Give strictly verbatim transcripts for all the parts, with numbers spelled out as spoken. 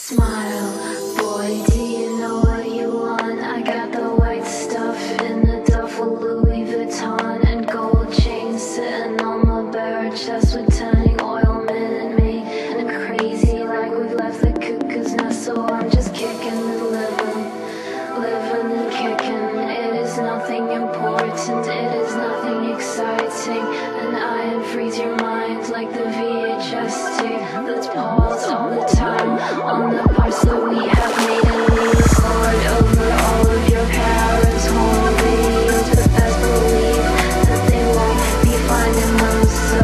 Smile, boy, do you know what you want? I got the white stuff in the duffel, Louis Vuitton, and gold chains sitting on my bare chest with turning oil minute me. And crazy like we've left the cuckoo's nest, so I'm just kicking and living, living and kicking. It is nothing important, it is nothing exciting, and I unfreeze your mind like the V H S tape. Let's pause all the time on the parts that we have made, and we record over all of your parents' home videos, but best believe that they won't be finding them. So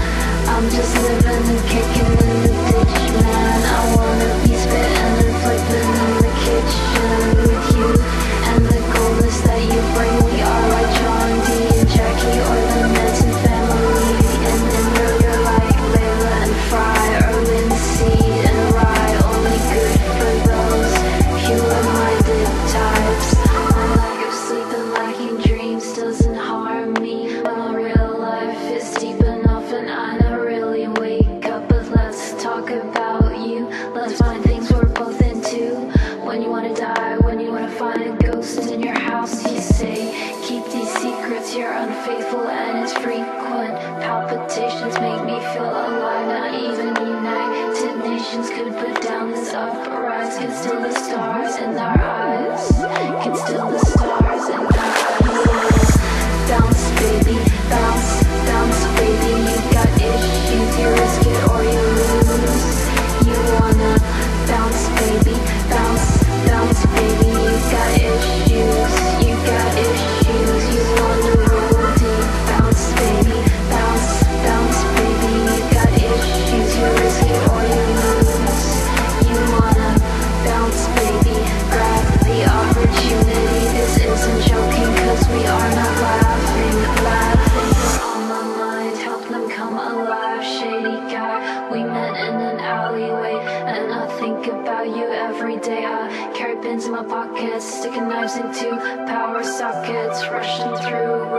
I'm just living and kicking in the ditch, man. I wanna be spitting and flipping in the kitchen with you and the coldness that you bring. We are like John D and Jackie, or the Manson family, and then you're like Layla and Fry, or Lindsay and Rye. Only good for those pure-minded types. My lack of sleep and lacking dreams doesn't harm me. My real life is deep enough and I never really wake up. But let's talk about you. Let's find things we're both into. When you wanna die, when you wanna find a ghost in your house, you say, keep these secrets, you're unfaithful and it's frequent. Palpitations make me feel alive. Not even United Nations could put down this uprise. Can still the stars in our eyes, can still the stars in our eyes. Bounce baby, bounce, bounce baby. You got issues, you risk it or you lose. You wanna bounce baby, bounce, bounce baby. You got issues, you got issues. You wanna roll deep, bounce baby, bounce, bounce baby. You got issues, you risk it or you lose. You wanna bounce baby, grab the opportunity. This isn't joking, cause we are not laughing, laughing. You're on my mind, help them come alive. Shady guy, we met in an alleyway, and I think about you every day. I carry pins in my pockets, sticking knives into power sockets, rushing through